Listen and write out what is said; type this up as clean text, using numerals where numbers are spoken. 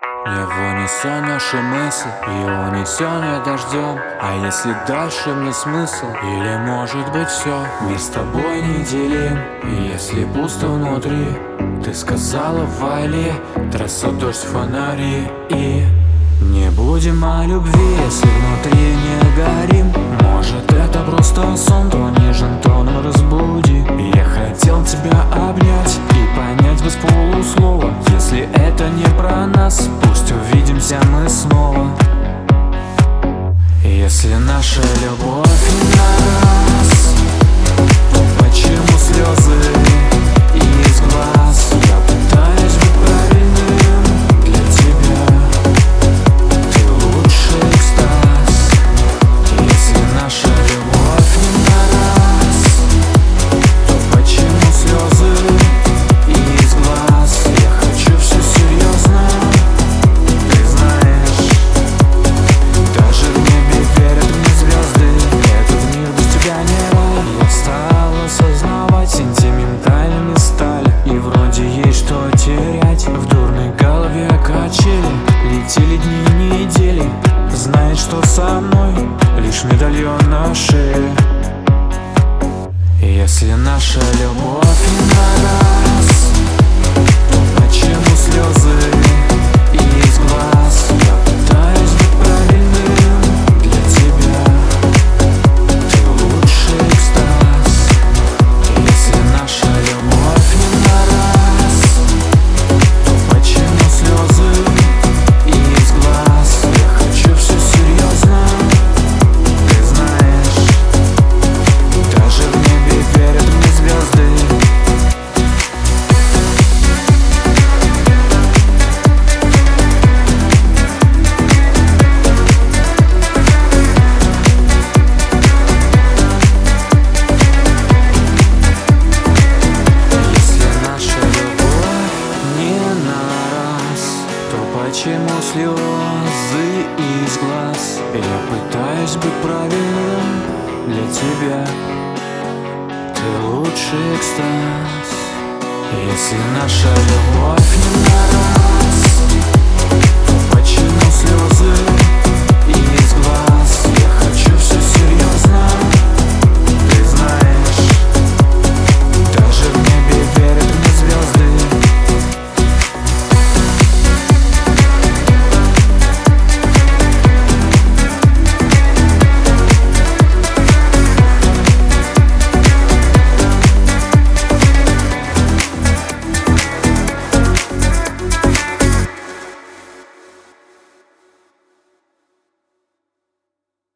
Его несет наши мысли, его унесенные дождем. А если дальше мне смысл, или может быть все, мир с тобой неделим. И если пусто внутри, ты сказала в вайле, трасса, дождь, фонари. И не будем о любви, если внутри не горим. Может это просто сон, то нежным тоном разбуди. Я хотел тебя обнять и понять без полуслова. Если это не про нас, пусть увидимся мы снова. Если наша любовь не на раз, то почему слезы из глаз? Я пытаюсь быть правильным для тебя, ты лучший экстаз. Если наша любовь не на раз, то почему слезы из глаз? Я хочу все серьезно, ты знаешь. Даже в небе верят мне звезды, этот мир без тебя не рай. Я стал осознавать, сентиментальными стали, и вроде есть что терять. В дурной голове качели, летели дни и недели. Знает, что со мной лишь медальон на шее. Если наша любовь не на раз, то почему слезы из глаз? Я пытаюсь быть правильным для тебя, ты лучший экстаз. Если наша любовь не на раз, то почему слезы из глаз? Я хочу все серьезно, ты знаешь. Даже в небе верят мне звезды. Если наша любовь не на раз, то почему слезы из глаз? Я пытаюсь быть правильным для тебя, ты лучший экстаз. Если наша любовь не на раз,